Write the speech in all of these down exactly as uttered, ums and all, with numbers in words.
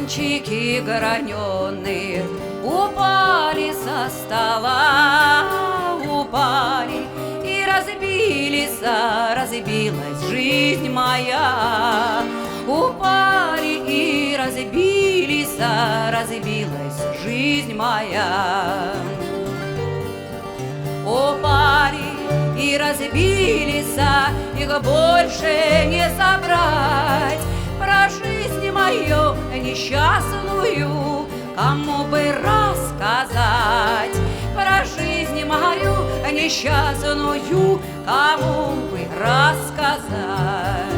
Стаканчики граненые упали со стола, упали и разбились, разбилась жизнь моя. Упали и разбились, разбилась жизнь моя. Упали и разбились, их больше не собрать. Про жизнь мою несчастную кому бы рассказать? Про жизнь мою несчастную кому бы рассказать?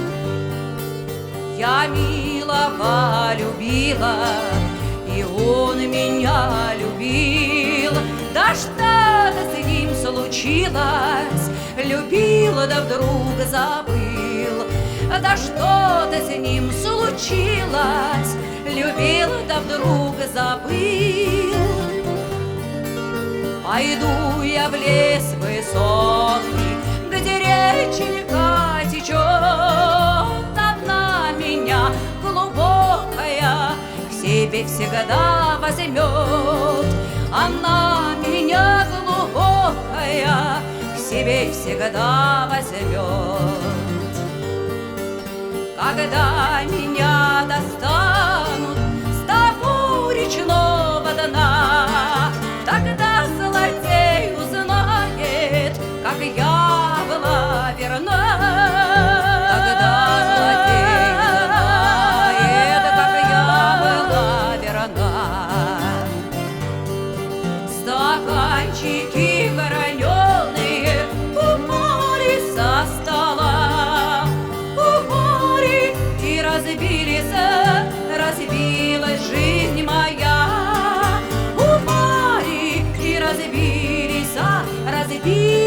Я милого любила, и он меня любил. Да что-то с ним случилось, любил, да вдруг забыл. Да что-то с ним случилось, любил, да вдруг забыл. Пойду я в лес высокий, где реченька течет, одна меня глубокая к себе всегда возьмет. Она меня глубокая к себе всегда возьмет. Когда меня достанут с того речного дна, тогда злодей узнает, как я была верна. Тогда злодей узнает, как я была верна. Стаканчики граненые упали со стола, разбились, разбилась жизнь моя. Упали и разбились, разбились.